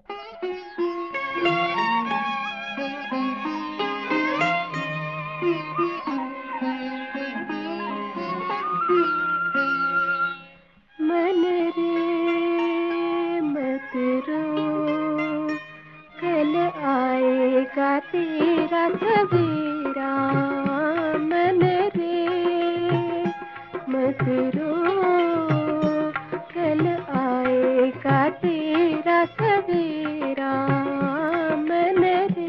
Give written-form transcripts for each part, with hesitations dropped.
मन रे मत रो, कल आएगा तेरा सवेरा। मन रे मत रो, कल आएगा तेरा सवेरा। मन रे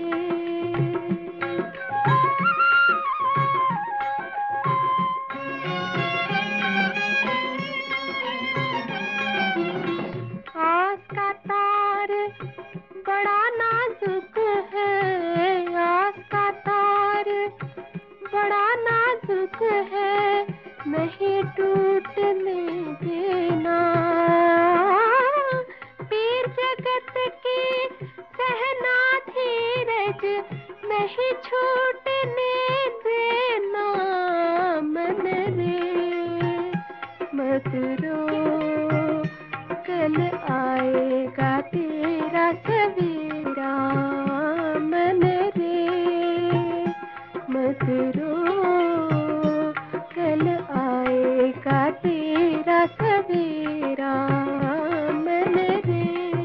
आस का तार बड़ा नाजुक है, आस का तार बड़ा नाजुक है, नहीं टूटने देना। पीर जगत की सहना धीरज नहीं छूटने देना। मन रे मत रो, कल आएगा तेरा सवेरा। मन रे मत रो, कल आएगा तेरा सवेरा। मन रे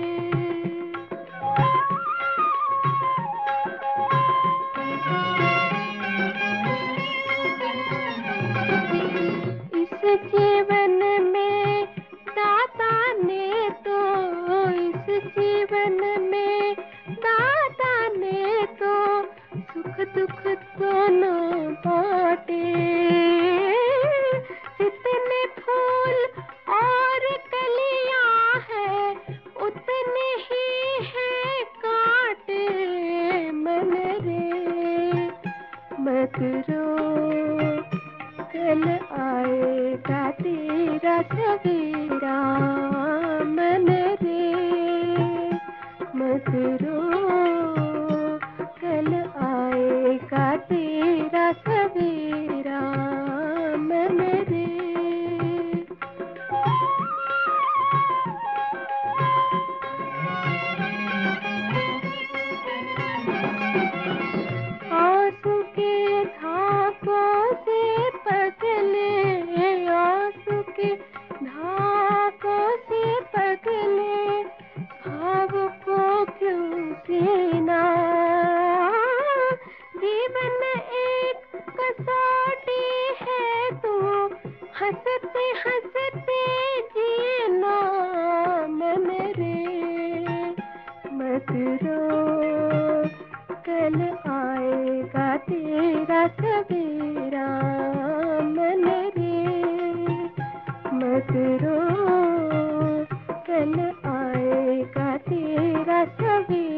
इस जीवन में दाता ने तो, इस जीवन में दाता ने तो सुख दुख दोनों बांटे। जितने फूल और कलियां हैं उतने ही है कांटे। मन रे मत रो, कल आएगा तेरा सवेरा। मन रे मत रो, कल आएगा तेरा सवेरा। मन रे आंसू के धागों से पगले, आंसू के धागों से पगले, भाव को क्यों सीना। जीवन एक कसौटी है, तू हंसते हंसते जीना। मन रे मत रो, कल आएगा तेरा सवेरा। मन रे मत रो, कल आएगा तेरा सवेरा।